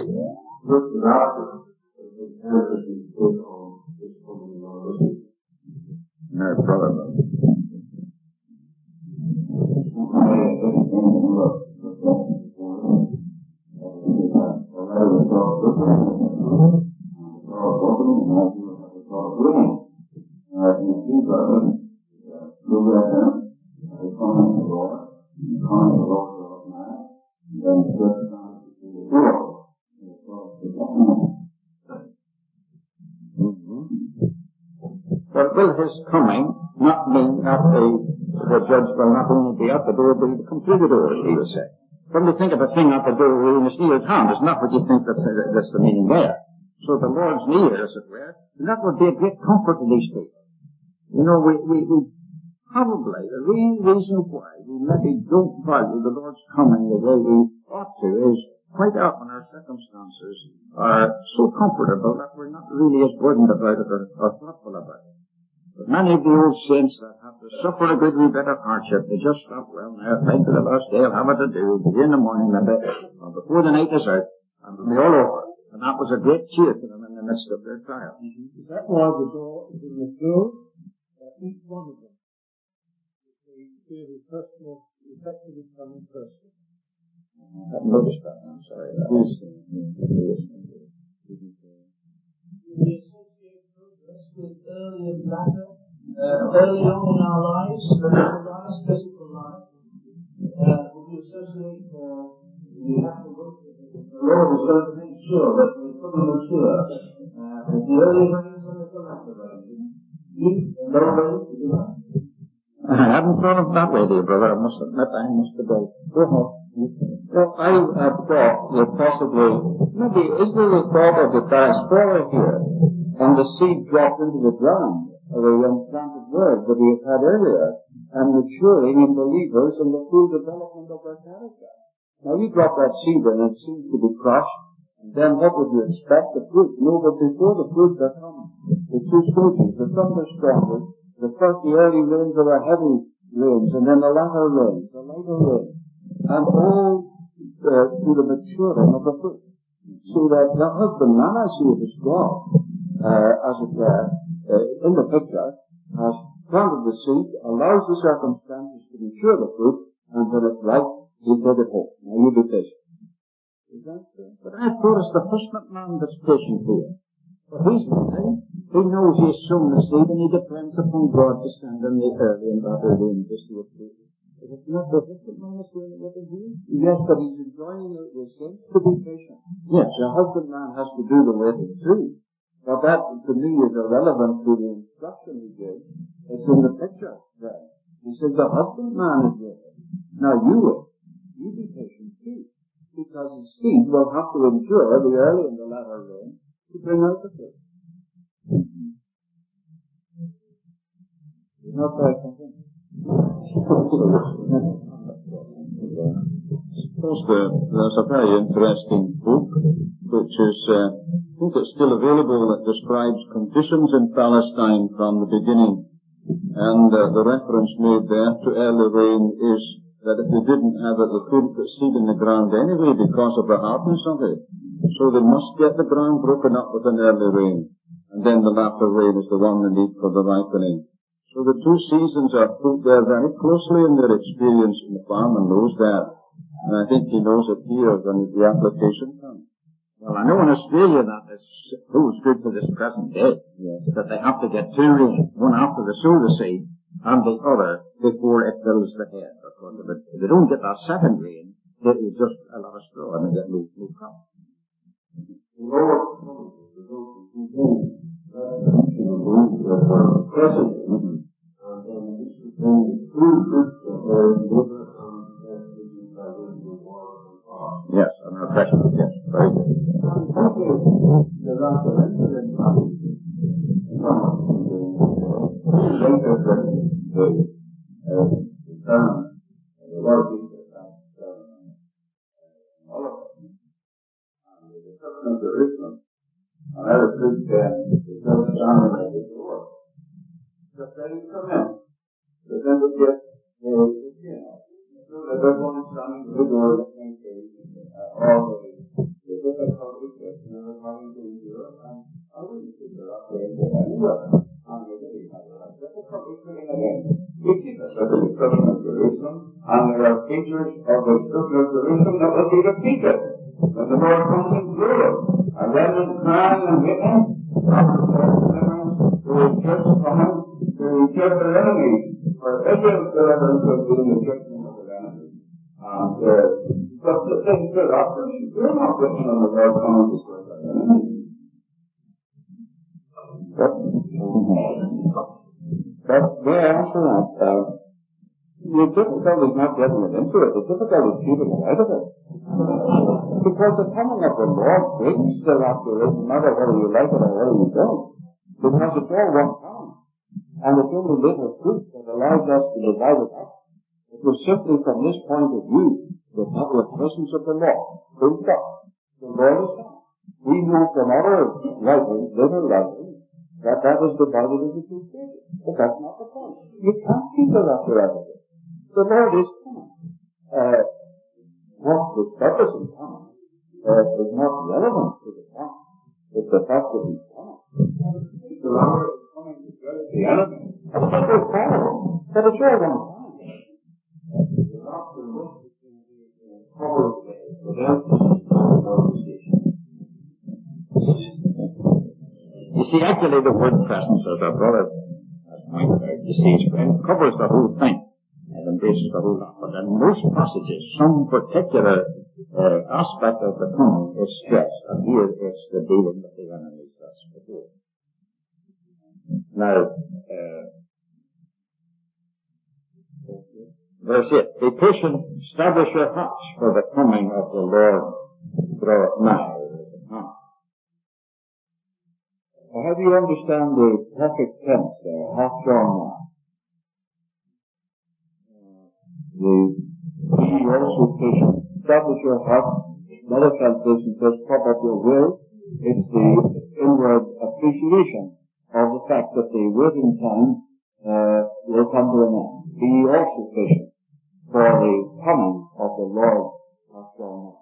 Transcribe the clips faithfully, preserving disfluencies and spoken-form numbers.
look at that, the emphasis is on this coming knowledge. No problem. But will his coming not mean that the, the judge will not only be at the door, but he will come through the door, he will say. When we think of a thing at the door in his near town, it's not what you think that's, that's the meaning there. So the Lord's near, as it were, and that would be a great comfort to these people. You know, we, we, we probably, the real reason why we maybe don't value the Lord's coming the way we ought to is quite often our circumstances are so comfortable that we're not really as burdened about it or, or thoughtful about it. But many of the old saints that have to suffer a good wee bit of hardship, they just stop, well, now, time for the last day, I'll have it to do, be in the morning, maybe, or before the night is out, and it'll be all over. And that was a great cheer to them in the midst of their trial. Mm-hmm. That was the door is in the door that each one of them is the personal, effective is coming personally. I haven't noticed that, I'm sorry. That is, with early and latter, uh, early on in our lives, spiritual lives, physical life. Uh, if you associate, uh, you have to look at it. The Lord is going to make sure that we fully mature uh, with the early rains and with the latter rains. Heat and low rains to be like. I hadn't thought of that way, dear brother. I must admit I must have done. Go ahead. Well, I uh, thought that possibly, maybe Israel thought of the diaspora here, and the seed dropped into the ground of a implanted word that he had had earlier, and maturing in believers and the full development of their character. Now you drop that seed in and it seems to be crushed, and then what would you expect? The fruit. No, but before the fruit are coming. The two stages, the thunderstorms, the first, the early rains are the heavy rains, and then the latter rains, the lighter rains, and all uh, to the maturing of the fruit. So that the husbandman, I see it as God, Uh, as it were, uh, in the picture, has planted the seed, allows the circumstances to mature the fruit, and when it's ripe, he'll take it home. Now you be patient. Is that true? But I thought it's the husbandman that's patient here. But he's nothing. He knows he's sown the seed, and he depends upon God to send in the early and latter rain to see it through. Is it not the husbandman that's doing it with him here? Yes, but he's enjoying the, the sense to be patient. Yes, the husbandman has to do the waiting too. But that, to me, is irrelevant to the instruction he gives. It's in the picture there. He says the husbandman is waiting. Now you will. You be patient too. Because the seed will have to endure the early and the latter rain to bring out the fruit. It's not very convincing. Suppose there's a very interesting book which is, uh, I think it's still available, that describes conditions in Palestine from the beginning. And uh, the reference made there to early rain is that if they didn't have it, they couldn't put seed in the ground anyway because of the hardness of it. So they must get the ground broken up with an early rain. And then the latter rain is the one they need for the ripening. So the two seasons are put there very closely in their experience in the farmer knows that. And I think he knows it here when the application comes. Well, I know in Australia that is proves good to this present day. Yes. That they have to get two rains, one after they sow the seed, and the other before it fills the head. Because if, it, if they don't get that second rain, they will just a lot of straw and they get no, no crop. Yes, and refreshment, yes, very good. Jerusalem. And I was good then, the Jewish army made it war. Just ready to come in. But then we get, uh, you know, so that everyone is standing the door of the same day, uh, all the, the difficulty features of the Scripture of Jerusalem that will be repeated when the Lord comes in glory. And then in crying and weeping, to his church coming to kill their enemies. For Israel's deliverance will be in the judgment of their enemies. And uh, but the things that are we're not waiting on the Lord coming to destroy their enemies. But they answer that. Uh, the difficulty is not getting it into it. The difficulty is keeping it out of it. Because the coming of the Lord brings the rapture, no matter whether you like it or whether you don't. Because it's all one time. And it's only little truth that allows us to divide it up. It was simply from this point of view that the presence of the Lord is God. The Lord is God. We know from other writings, later writings, that that is divided into two stages. But that's not the point. You can't keep the rapture out of it. The Lord is coming. Uh, what the purpose in coming uh, is not relevant to the point. It's the fact that he's coming. The Lord is coming to judge the enemy. That's what we're following. But it's all one time. The rapture looks in the cover of the without the You see, actually the word presence, as our brother has pointed out, you see, it covers the whole thing and embraces the whole lot. But in most passages, some particular uh, aspect of the coming is stressed, and here it's the dealing with the enemies that's before. Now, uh, verse eight, be patient, establish your hearts, for the coming of the Lord draweth nigh. How do you understand the perfect tense there, half drawn now? The be also patient, establish your heart. Another translation says, prop up your will. It's the inward appreciation of the fact that the waiting time uh, will come to an end. Be also patient, for the coming of the Lord half drawn now.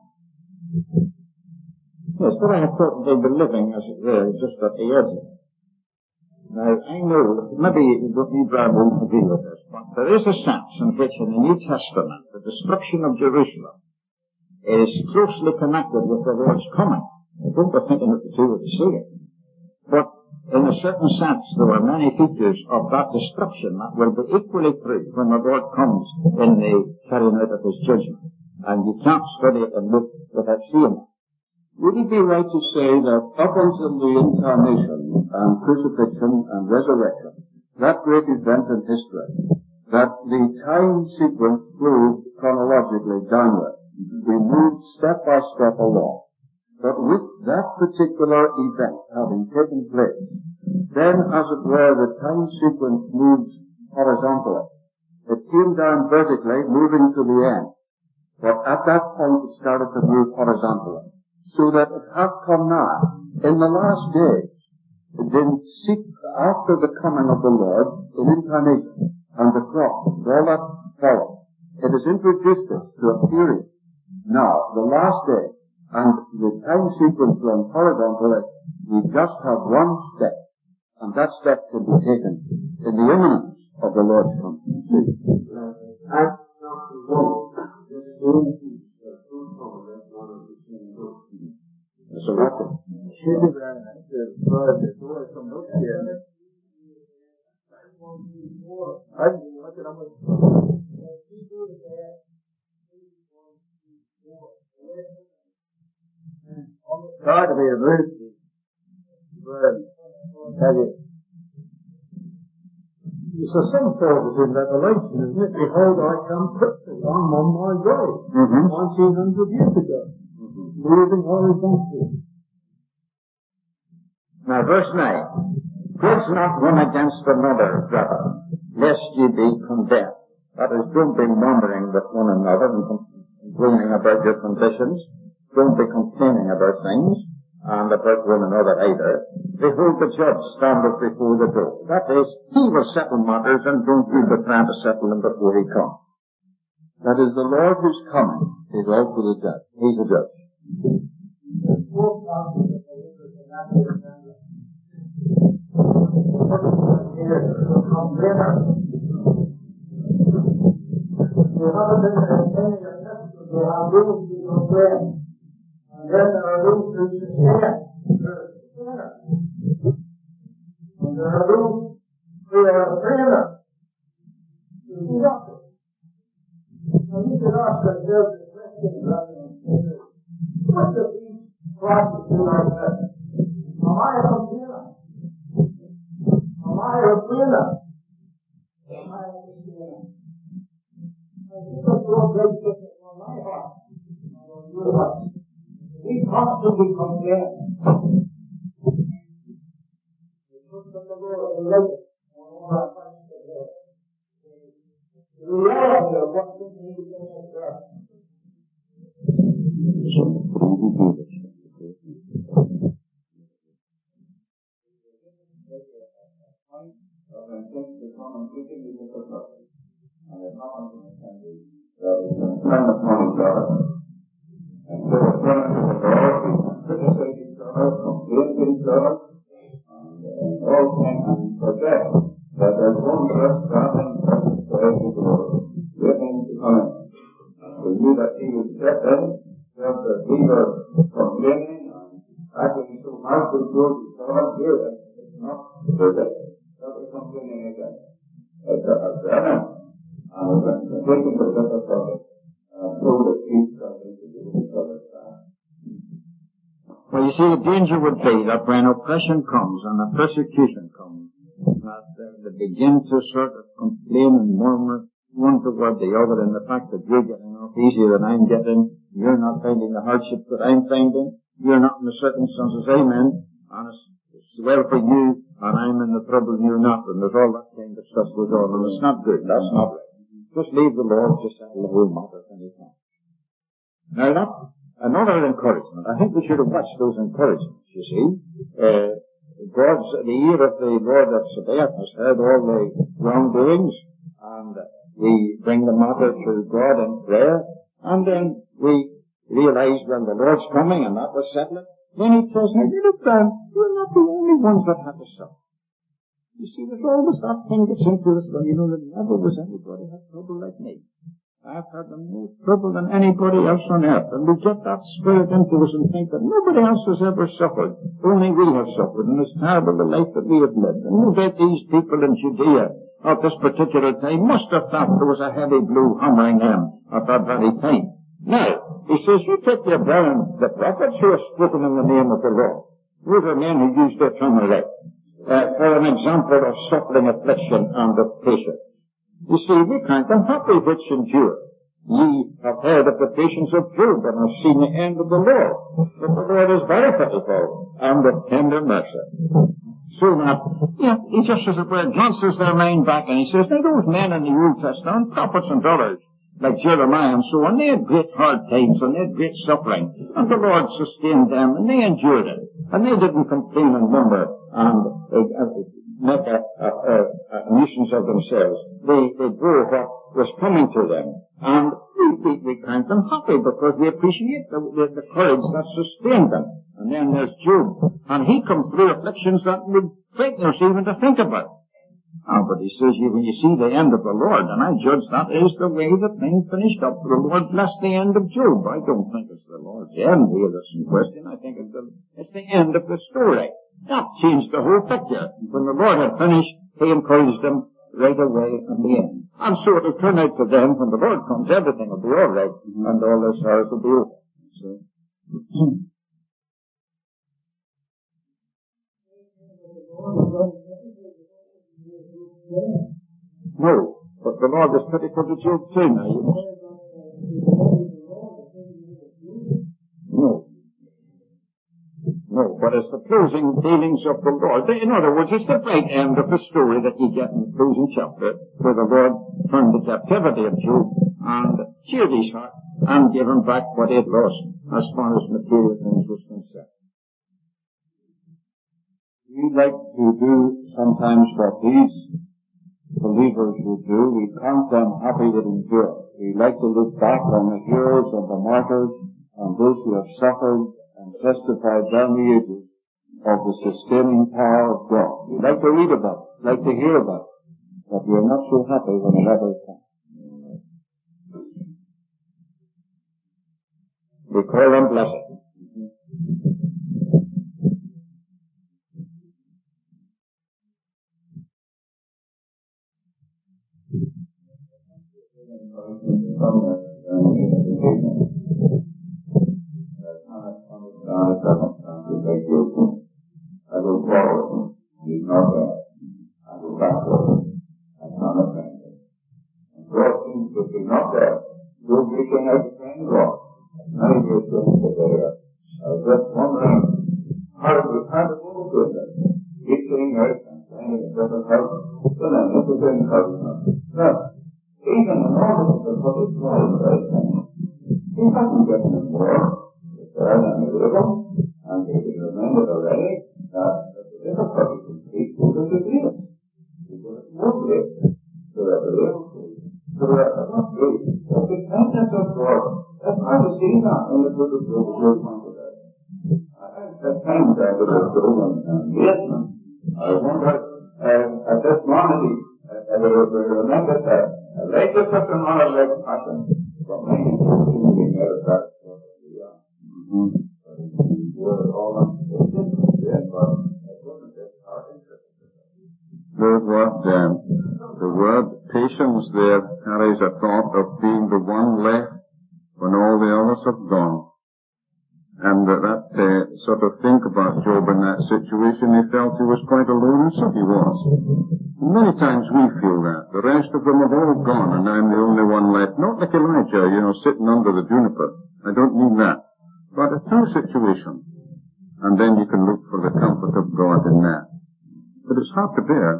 Yes, but I have thought they were living, as it were, just at the edge. Now, I know, maybe you Brad won't agree with this, but there is a sense in which in the New Testament, the destruction of Jerusalem is closely connected with the Lord's coming. I don't be thinking of the two of the same. But in a certain sense, there are many features of that destruction that will be equally true when the Lord comes in the carrying out of his judgment. And you can't study it and look without seeing it. Would it be right to say that up until the incarnation and crucifixion and resurrection, that great event in history, that the time sequence flowed chronologically downward? We moved step by step along. But with that particular event having taken place, then, as it were, the time sequence moves horizontally. It came down vertically, moving to the end. But at that point it started to move horizontally. So that it has come now, in the last days, then seek after the coming of the Lord, in incarnation, and the cross, and all that follows. It has introduced us to a period, now, the last day, and the time sequence runs horizontally. We just have one step, and that step can be taken in the imminence of the Lord's coming. Acts chapter one, this same piece, the true coming, that's one of the same books. It's a record. Should have been the bird that always come up here. I didn't look at them. God to be a mercy. But, tell you. So some thought in Revelation, isn't it? Behold, I come quickly. I'm on my way. Mm-hmm. nineteen hundred years ago. Moving horizontally. Now, verse nine. Grudge not one against another, brother, lest ye be condemned. That is, don't be murmuring with one another and complaining about your conditions. Don't be complaining about things, and about one another either. Behold, the judge standeth before the door. That is, he will settle matters, and don't you be trying to settle them before he comes. That is, the Lord who's coming is also the judge. He's the judge. they haven't been attending a festival, they have rules to complain. And then there are rules to sustain. They're a sustainer. And there are rules to a trainer. To be doctor. And we should ask ourselves the question, which of these classes do I have? Am I a complainer? Am I a trainer? Am I a sustainer? I think that's your great difference on my heart and on your heart. We constantly complain. We trust in the Lord and love it on all our hearts today. The reality of what things He is doing us for us. When things become increasingly difficult, and it not understand the God is going to turn upon each other. And so it's going to the Lord, we can criticize each other, complain to each other, and, and all things, and forget that there's one just standing present for every door, waiting to come in. And we knew that He would step in, just as we were complaining and acting so hard to towards each other, here it's not perfect. That was complaining again. As a enemy. And we're taking the difficulty and so that peace comes into each other's time. Well, you see, the danger would be that when oppression comes and the persecution comes, that they begin to sort of complain and murmur one toward the other, and the fact that you're getting off easier than I'm getting, you're not finding the hardships that I'm finding, you're not in the circumstances I'm in, and it's well for you, and I'm in the trouble and you're not, and there's all that kind of stuff goes on, and it's not good, that's not right. Just leave the Lord to settle the whole matter when He comes. Now that, another encouragement, I think we should have watched those encouragements, you see. Uh, God's, the ear of the Lord of Sabaoth has heard all the wrongdoings, and we bring the matter to God in prayer, and then we realize when the Lord's coming, and that was settled. Then He tells me, look down, we're not the only ones that have to suffer. You see, there's always that thing that's into us when you know that never was anybody had trouble like me. I've had the most trouble than anybody else on earth. And we get that spirit into us and think that nobody else has ever suffered. Only we have suffered. And it's terrible the life that we have lived. And no doubt these people in Judea at this particular time must have thought there was a heavy blow hammering them at that very time. Now, he says, you take the Abraham, the prophets who have spoken in the name of the Lord. Those are men who used their tongue right. Uh, for an example of suffering, affliction, and of patience. You see, we count them happy which endure. Ye have heard of the patience of Job, and have seen the end of the Lord. But the Lord is very pitiful, and of tender mercy. So now, you know, he just as it were glances their mind back, and he says, now those men in the Old Testament, prophets and others, like Jeremiah and so on, they had great hard times, and they had great suffering, and the Lord sustained them, and they endured it. And they didn't complain and murmur, and uh, uh, make a, a, a, a nuisance of themselves. They, they bore what was coming to them. And we, we, we count them happy because we appreciate the, the, the courage that sustained them. And then there's Job. And he comes through afflictions that would frighten us even to think about. Ah, but he says, when you see the end of the Lord, and I judge that is the way the thing finished up. The Lord blessed the end of Job. I don't think it's the Lord's end here that's in question. I think it's the, it's the end of the story. That changed the whole picture. When the Lord had finished, He encouraged them right away in the end. And so it'll turn out for them, when the Lord comes, everything will be all right, mm-hmm. and all their sorrows will be over. So. No, but the Lord is pitiful to Job too now, you know. No. No, but it's the closing dealings of the Lord. In other words, it's the great end of the story that you get in the closing chapter, where the Lord turned the captivity of Job and cheered his heart and gave him back what he had lost as far as material things was concerned. We like to do sometimes what these believers would do. We count them happy that endure. We like to look back on the heroes and the martyrs and those who have suffered and testified down the ages of the sustaining power of God. We like to read about it, like to hear about it, but we are not so happy when it ever comes. We call them blessed. I go forward, he's not there. I go backward, I cannot find him. And God seems to be not there. You're reaching out to find God. Many great things are there. I was just wondering how we had to go to them. Reaching out and finding a better help. So then, this is encouragement. Now, even in order to put his life right thing, he hasn't given him more. It's there than a little, and he is reminded already that the difficulty can speak to the disease. Because it's more great to the little faith, to the not faith. That's the kindness of God. That's hard to see that in the book of Job, Job pointed out. At times I was at Job and amazement. I wondered, um, at this moment, I will remember that a righteous person not a like passion, but many people seem to be never satisfied as we are. We're all on the same but it wasn't just our interest. The word, um, the word patience there carries a thought of being the one left when all the others have gone. And that, that uh, sort of think about Job in that situation, he felt he was quite alone, and so he was. And many times we feel that. The rest of them have all gone, and I'm the only one left. Not like Elijah, you know, sitting under the juniper. I don't mean that. But a true situation. And then you can look for the comfort of God in that. But it's hard to bear.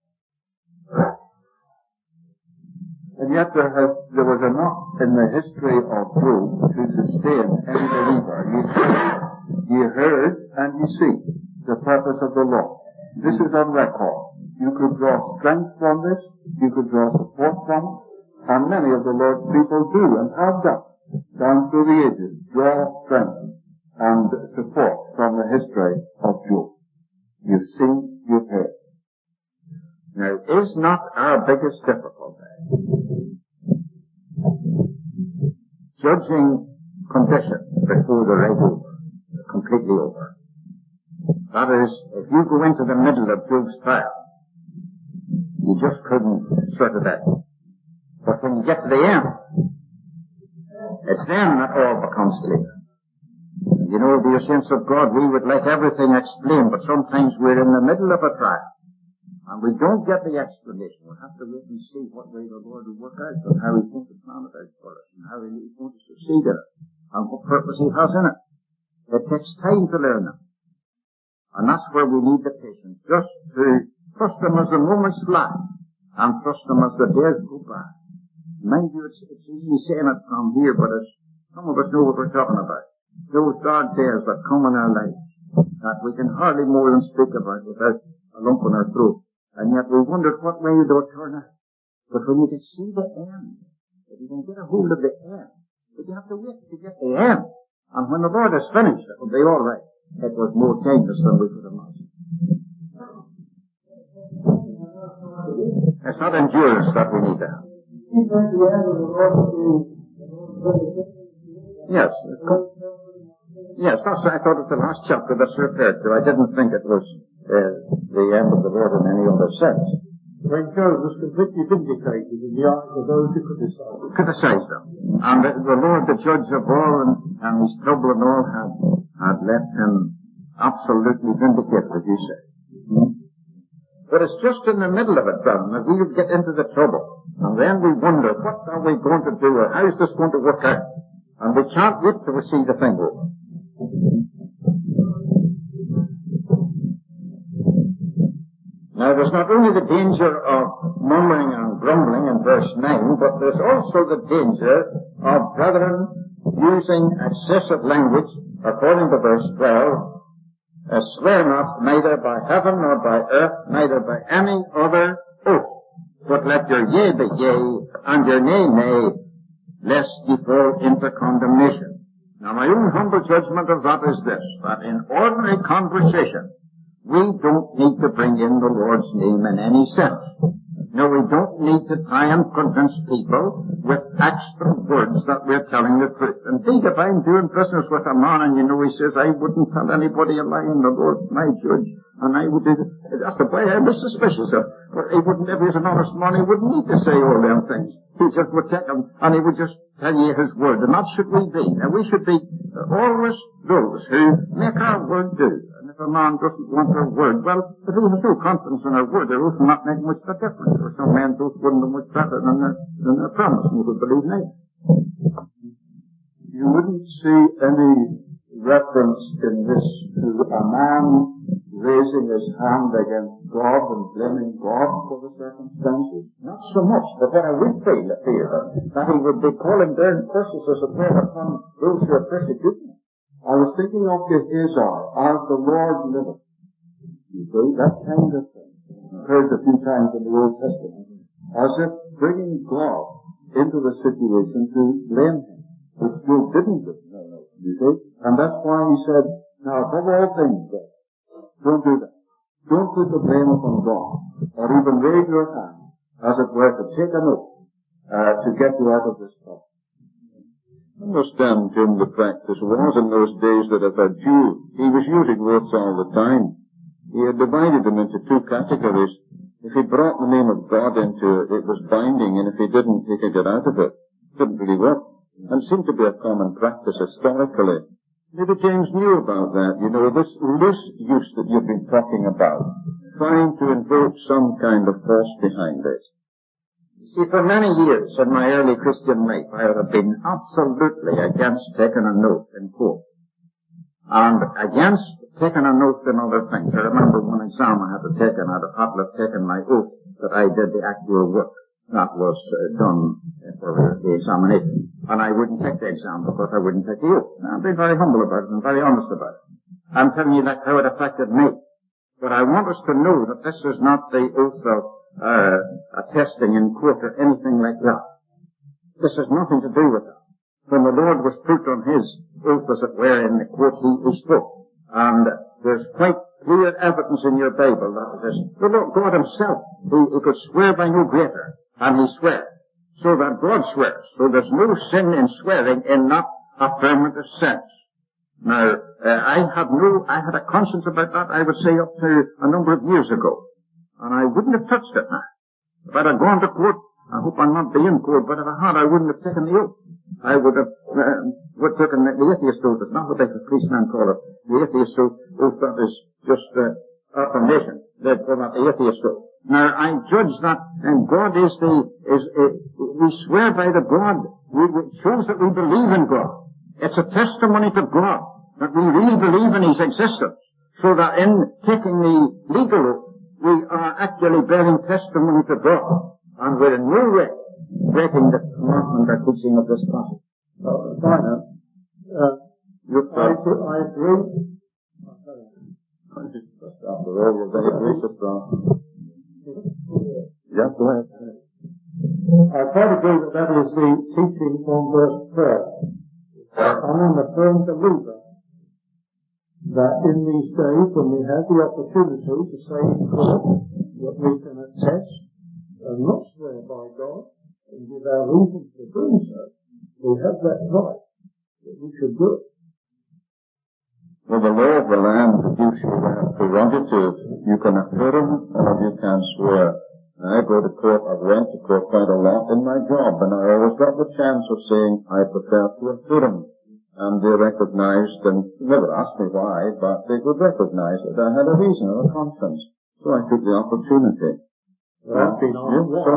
And yet there has, there was enough in the history of Job to sustain any believer. You heard, you heard and you see the purpose of the Lord. This is on record. You could draw strength from this, you could draw support from it, and many of the Lord's people do and have done down through the ages, draw strength and support from the history of Job. You've seen, you've heard. Now, is not our biggest difficulty judging conditions before they're right over, completely over? That is, if you go into the middle of Job's trial, you just couldn't sort it out. But when you get to the end, it's then that all becomes clear. You know, the sense of God, we would like everything explained, but sometimes we're in the middle of a trial. And we don't get the explanation. We'll have to wait and see what way the Lord will work out, and how He's going to plan it out for us, and how He's going to succeed in it, and what purpose He has in it. It takes time to learn them. And that's where we need the patience, just to trust Him as the moments fly, and trust Him as the days go by. Mind you, it's, it's easy saying it from here, but it's, some of us know what we're talking about. Those dark days that come in our lives, that we can hardly more than speak about without a lump in our throat. And yet we wondered what way they would turn out. But when you can see the end, if you can get a hold of the end, but you have to wait to get the end. And when the Lord is finished, it will be all right. It was more dangerous than we could imagine. It's not endurance that we need to have. Yes. Yes, that's, I thought it was the last chapter that's referred to. I didn't think it was uh, the end of the Lord in any other sense. When Job was completely vindicated in the eyes of those who criticized him. Criticized him. And the, the Lord, the judge of all, and, and his trouble and all, had, had left him absolutely vindicated, as you say. Mm-hmm. But it's just in the middle of it, then, that we get into the trouble. And then we wonder, what are we going to do, or how is this going to work out? And we can't wait till we see the thing over. Now, there's not only the danger of murmuring and grumbling in verse nine, but there's also the danger of brethren using excessive language, according to verse twelve, uh, swear not neither by heaven nor by earth, neither by any other oath, but let your yea be yea, and your nay nay, lest ye fall into condemnation. Now, my own humble judgment of that is this, that in ordinary conversation, we don't need to bring in the Lord's name in any sense. No, we don't need to try and convince people with extra words that we're telling the truth. Indeed, if I'm doing business with a man and you know he says, I wouldn't tell anybody a lie and the Lord's my judge, and I would do that's the way I was suspicious of. But he wouldn't, if he was an honest man, he wouldn't need to say all them things. He just would take them and he would just tell you his word. And that should we be. And we should be always those who make our word do. If a man doesn't want her word, well, if he has no confidence in her word, it will not make much of a difference. For some men, those wouldn't be much better than their, than their promise, and you would believe me. You wouldn't see any reference in this to a man raising his hand against God and blaming God for the circumstances? Not so much, but what I would feel, fear, that he would be calling down curses as it were upon those who are persecuting him. I was thinking of Gehazi, as the Lord liveth. You see, that kind of thing. Heard a few times in the Old Testament. As if bringing God into the situation to blame him, which Job didn't do. No, no, you see? And that's why he said, now above all things, don't do that. Don't put the blame upon God, or even raise your hand, as it were, to take an oath, uh, to get you out of this problem. Understand, Jim, the practice was in those days that if a Jew, he was using oaths all the time. He had divided them into two categories. If he brought the name of God into it, it was binding, and if he didn't, he could get out of it. It didn't really work. And seemed to be a common practice historically. Maybe James knew about that, you know, this loose use that you've been talking about, trying to invoke some kind of force behind it. See, for many years in my early Christian life, I have been absolutely against taking an oath in court. And against taking an oath in other things. I remember one exam I had to take, and I'd have to taken my oath that I did the actual work that was uh, done for the examination. And I wouldn't take the exam because I wouldn't take the oath. Now, I'm being very humble about it and very honest about it. I'm telling you that's how it affected me. But I want us to know that this is not the oath of Uh, attesting in court or anything like that. This has nothing to do with that. When the Lord was put on his oath, as it were, in the court, he, he spoke. And there's quite clear evidence in your Bible that it is the Lord God himself. He, he could swear by no greater, and he swore. So that God swears. So there's no sin in swearing in that affirmative sense. Now, uh, I have no, I had a conscience about that, I would say, up to a number of years ago. And I wouldn't have touched it now. If I'd have gone to court, I hope I'm not being in court, but if I had, I wouldn't have taken the oath. I would have, uh, would taken the, the atheist oath. It's not what the policeman call it. The atheist oath, oath that is just, uh, affirmation. They call that the atheist oath. Now, I judge that, and God is the, is, uh, we swear by the God. We, it shows that we believe in God. It's a testimony to God that we really believe in his existence. So that in taking the legal oath, we are actually bearing testimony to God, and we're in no way breaking the commandment or teaching of this passage. Uh, Finance, uh, I, I agree. After all, you're very gracious, Ron. Yes, go ahead. I quite agree that that is the teaching on verse twelve. I am a firm believer that in these days when we have the opportunity to say in court that we can attest and not swear by God and give our reasons for doing so, we have that right, that we should do it. Well, the law of the land gives you that prerogative. You can affirm or you can swear. I go to court, I've went to court quite a lot in my job, and I always got the chance of saying I prefer to affirm. And they recognized, and never asked me why, but they would recognize that I had a reason or a conscience. So I took the opportunity. Well, I've been asked why.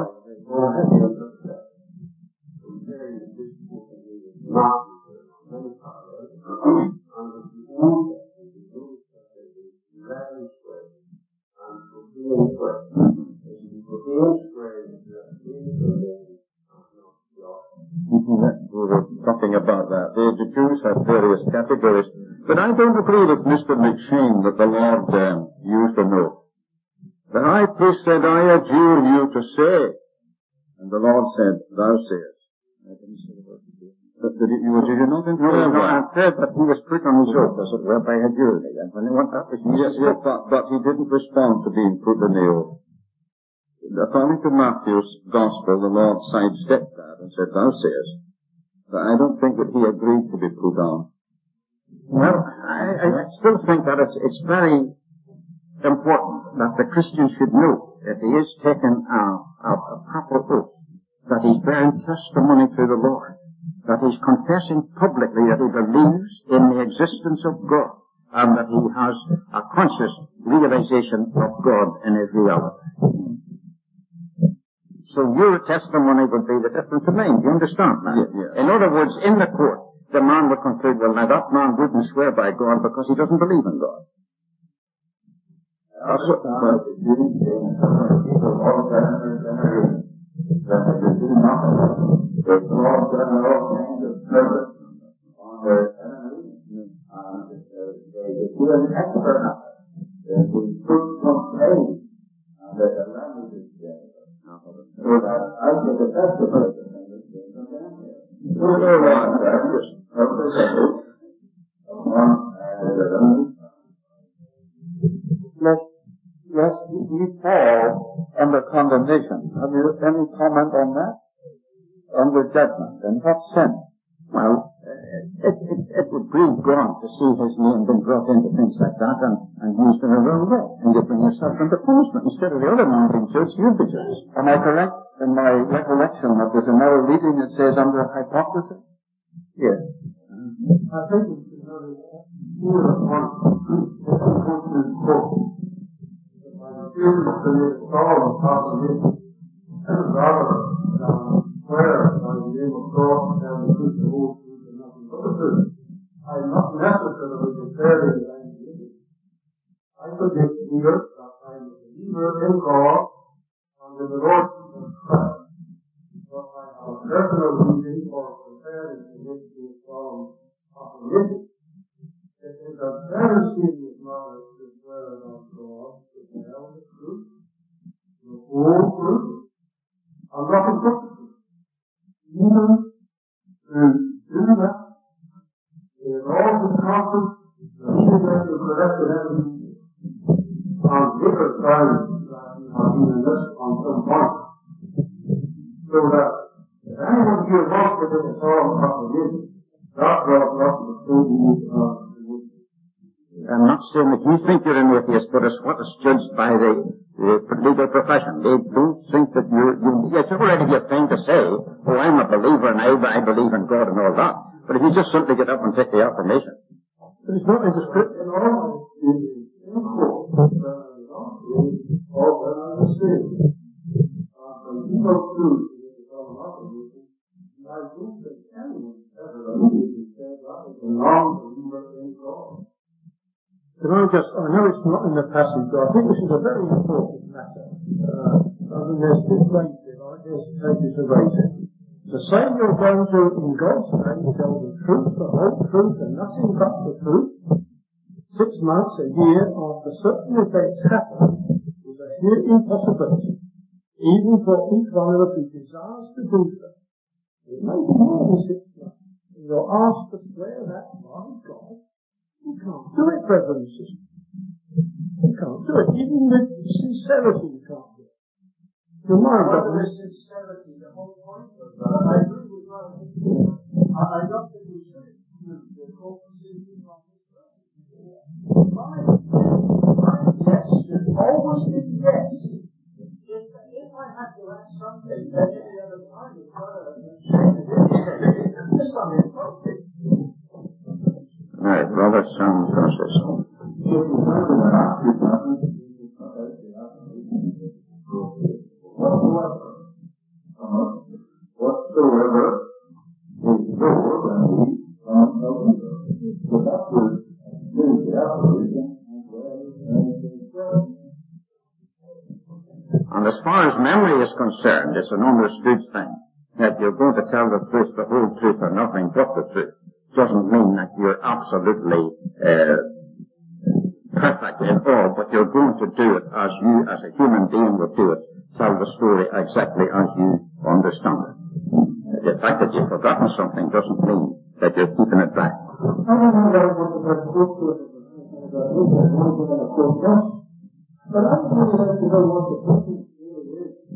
We were talking about that. The, the Jews had various categories. But I don't agree with Mister McShane that the Lord um, used an oath. The high priest said, I adjure you to say. And the Lord said, thou sayest. I didn't say the word. But did you, did you not infer No, no, that? I said that he was put on his oath, as it were, by a jury. And when he went up, he Yes, yes, but, but he didn't respond to being put in the oath. according to Matthew's Gospel, the Lord sidestepped that and said, thou sayest. But I don't think that he agreed to be put on. Well, I, I still think that it's, it's very important that the Christian should know that he is taking a, a, a proper oath, that he's bearing testimony to the Lord, that he's confessing publicly that he believes in the existence of God, and that he has a conscious realization of God in his reality. So your testimony would be the difference to mine. Do you understand that? Yeah, yeah. In other words, in the court, the man would conclude, well, now that man wouldn't swear by God because he doesn't believe in God. That's what God is doing people all generation. That they do nothing. They all done all kinds of purpose on their enemies. And they do an expert at it. They do fruit from pain. And that the language is dead. So that I take a testimony of the thing that's being condemned here. We're no longer just purpose on the enemies. Lest, lest we fall under condemnation. Have you any comment on that? Under judgment. In what sense? Well, it, it, it would grieve God to see his name being brought into things like that and, and used in a wrong way. And you bring yourself under punishment. Instead of the other man being judged, you'd be judged. Am I correct in my recollection that there's another reading that says under hypocrisy? Yes. I think it's another fear of one. Refuse to install a possibility rather than swear by the name of God and tell the truth, the whole truth, and nothing but the truth. I'm not necessarily declaring that I'm a believer. I could be a believer that I'm a believer in God and in the Lord Jesus Christ. But I have a personal reason for preparing to make this solemn proclamation. It is a very serious matter to swear about God, to tell the truth, the whole truth, and nothing but the truth. Even to do that, in all the conscience, even when you corrected everything, and later found that you have been in this on some point. So that if anyone here wants to make a solemn proclamation, that brought not the same news of I'm not saying that you think you're an atheist, but it's what is judged by the, the legal profession. They don't think that you're, you, it's all right if you have time to say, oh, I'm a believer and I, I believe in God and all that. But if you just simply get up and take the affirmation. But it's not in the script in all in court. All that I was saying. When you go through the solemn affirmation, I don't think anyone ever immediately said that is a non-believer in God. Can I just, I know it's not in the passage, but I think this is a very important matter. Uh, I mean, there's this raised it, I guess take to raise it. To say you're going to, in God's name, tell the truth, the whole truth, and nothing but the truth, six months, a year after certain events happen, is a sheer impossibility. Even for each one of us who desires to do so. It may be more than six months. And you're asked to swear that by God. You can't do it, brothers and sisters. You can't do it. Even with sincerity, you can't do it. Your mind doesn't. With sincerity, the whole point of that. I agree with Brother Hickman. I don't think we should exclude the co-position of this person. My yes should always be yes. If, if I had to add something that any other time is better than saying it is, this I'm inappropriate. Right, Robert Sound process. Whatsoever is yours and we from no evil. So that was the affirmation. And as far as memory is concerned, it's an understood thing that you're going to tell the truth, the whole truth, or nothing but the truth. Doesn't mean that you're absolutely uh, perfect in all, but you're going to do it as you, as a human being, would do it. Tell the story exactly as you understand it. The fact that you've forgotten something doesn't mean that you're keeping it back. I don't know that it was a good story, but I don't really like to know what the person really is.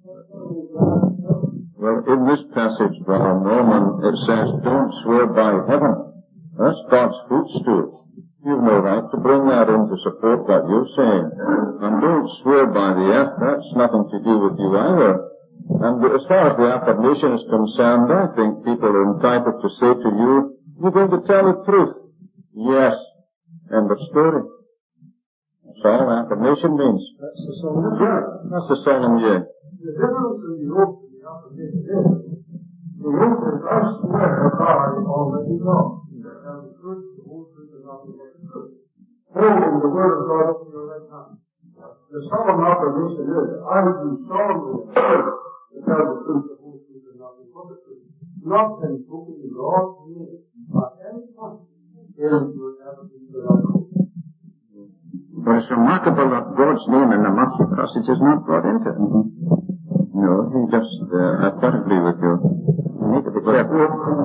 Well, in this passage, Brother Norman, it says, don't swear by heaven. That's God's footstool. You've no right to bring that in to support what you're saying. And don't swear by the earth. That's nothing to do with you either. And as far as the affirmation is concerned, I think people are entitled to say to you, you're going to tell the truth. Yes. End of story. That's all affirmation means. That's the solemn yeah. That's the solemn yeah. The difference in the oath and the affirmation is, the oath is, I swear by Almighty God, and the truth, the whole truth, and nothing but the truth. Holding the word of God up in your right hand. The solemn affirmation is, I do solemnly swear to tell the truth, the whole truth, and nothing but the truth. Nothing spoken in God's name at any time is your evidence without hope. But it's remarkable that God's name in the Matthew passage is not brought into it. No, he just, uh, I quite agree with you. You need to be careful.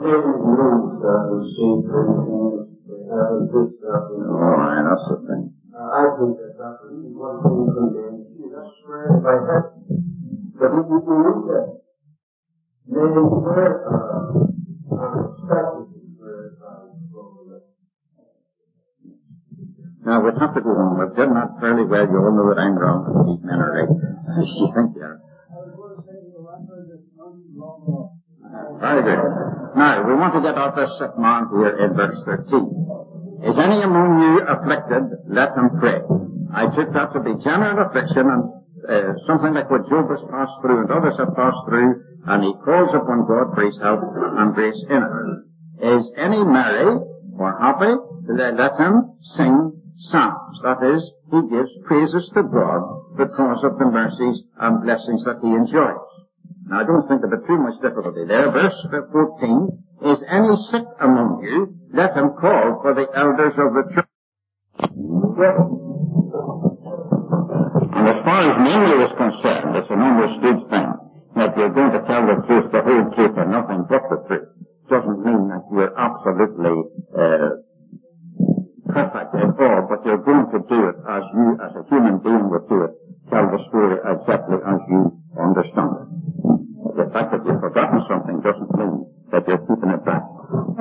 Oh, aye, that's the thing. I think that that is one thing condemned. That's swear by heaven. But if you believe that, then swear on expected to swear by God. Now, we'd have to go on. We've done that fairly well. You all know that I'm wrong. These men are right. You think you are. Very good. Now, we want to get out this sick man here in verse thirteen. Is any among you afflicted? Let him pray. I took that to be general affliction and uh, something like what Job has passed through and others have passed through, and he calls upon God for his help and grace in it. Is any merry or happy? Let him sing psalms. That is, he gives praises to God because of the mercies and blessings that he enjoys. Now, I don't think there'll be too much difficulty there. Verse fourteen, is any sick among you? Let him call for the elders of the church. And as far as memory is concerned, it's an understood thing that you're going to tell the truth, the whole truth, and nothing but the truth. Doesn't mean that you're absolutely uh, perfect at all, but you're going to do it as you, as a human being, would do it. Tell the story exactly as you understand it. The fact that you've forgotten something doesn't mean that you're keeping it back.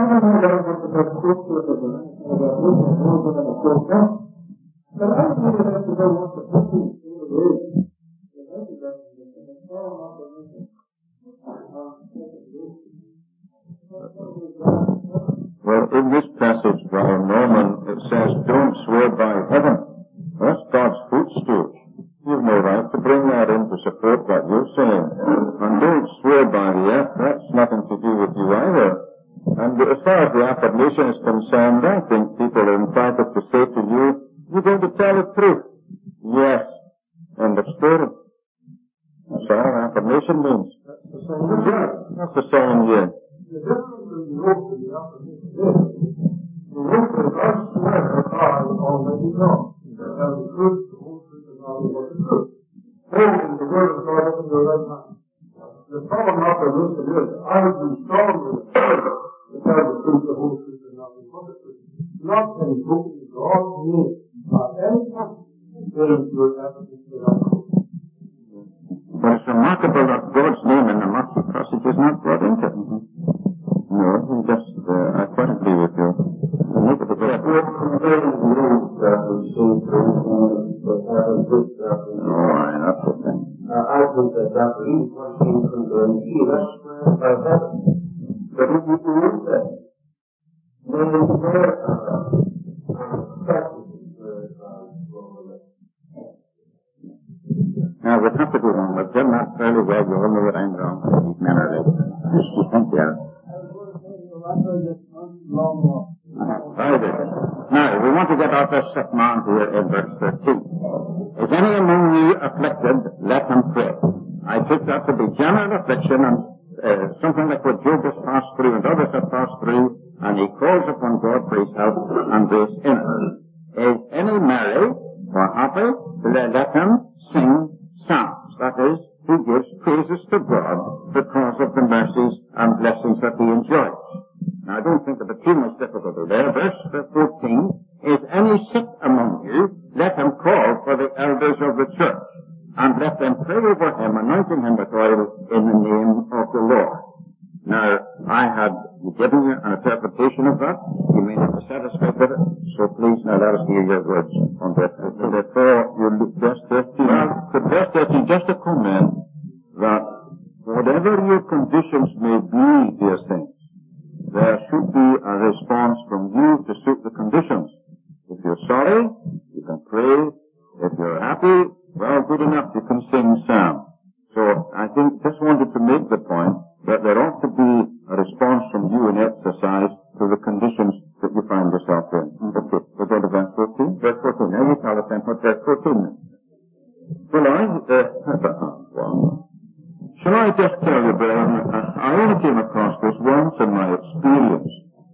Well, in this passage, Brother Norman, it says, don't swear by heaven. That's God's footstool. You've no right to bring that in to support what you're saying. And don't swear by the earth. That's nothing to do with you either. And as far as the affirmation is concerned, I think people are entitled to say to you, you're going to tell the truth. Yes. End of story. That's all affirmation means. That's the solemn yeah. That's the solemn yeah. The difference in the oath and the affirmation is, the oath is, I swear by Almighty God, and the truth, the whole truth, and nothing but the truth. Holding the word of God up in your right hand. The solemn affirmation is, I do solemnly swear to tell the truth, the whole truth, and nothing but the truth. Nothing spoken in God's name at any time is your evidence without hope. But it's remarkable that God's name in the Matthew passage is not brought into it. No, he just, uh, I quite agree with you. You need to be careful. Oh, aye, that's the thing. I think that that is one thing condemned. That's swear by heaven. But if you believe that, then swear on expected to swear by God. Now, we'd have to go on. We've done that fairly well. You all know that I'm wrong. These men are right. You think you are. Very good. Now, we want to get out this sick man here in verse thirteen. Is any among you afflicted? Let him pray. I took that to be general affliction and uh, something like what Job has passed through and others have passed through, and he calls upon God for his help and grace in it. Is any merry or happy? Let him sing psalms. That is, he gives praises to God because of the mercies and blessings that he enjoys. Now, I don't think there'll be too much difficulty there. Verse fourteen, is any sick among you? Let him call for the elders of the church, and let them pray over him, anointing anointing him with oil in the name of the Lord. Now, I had given you an interpretation of that. You may not be satisfied with it, so please now let us hear your words on that. So therefore, you look verse thirteen. Well, to verse thirteen, just a comment that whatever your conditions may be, dear saints, there should be a response from you to suit the conditions. If you're sorry, you can pray. If you're happy, well, good enough, you can sing psalm. So I think just wanted to make the point that there ought to be a response from you in exercise to the conditions that you find yourself in. Okay, we'll go to verse fourteen. Verse fourteen. Now you tell us then what verse fourteen means. Well, I, uh, well, shall I just tell you, brethren, I only came across this once in my experience.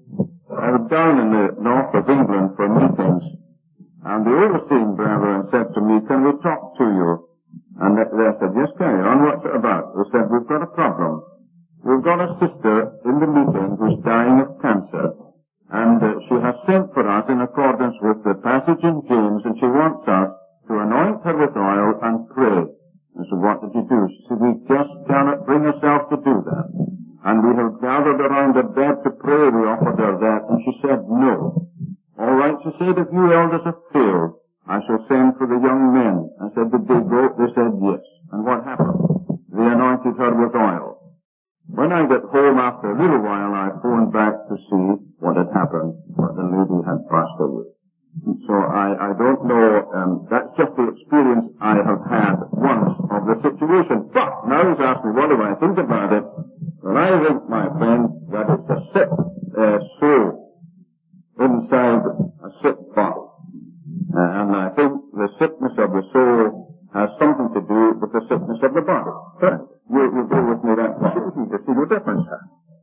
I was down in the north of England for meetings, and the overseeing brethren said to me, can we talk to you? And they said, yes, carry on, what's it about? They said, we've got a problem. We've got a sister in the meeting who's dying of cancer, and uh, she has sent for us in accordance with the passage in James, and she wants us to anoint her with oil and pray. And so what did you do? She said, we just cannot bring ourselves to do that. And we have gathered around the bed to pray. We offered her that, and she said, no. All right, she said, if you elders have failed, I shall send for the young men. I said, did they go? They said, yes. And what happened? They anointed her with oil. When I got home after a little while, I phoned back to see what had happened, what the lady had passed away. So I, I don't know, um, that's just the experience I have had once of the situation. But now he's asked me, what do I think about it? Well, I think, my friend, that it's a sick uh, soul inside a sick body. Uh, and I think the sickness of the soul has something to do with the sickness of the body. Right. You, you go with me that far. You can see the difference, sir.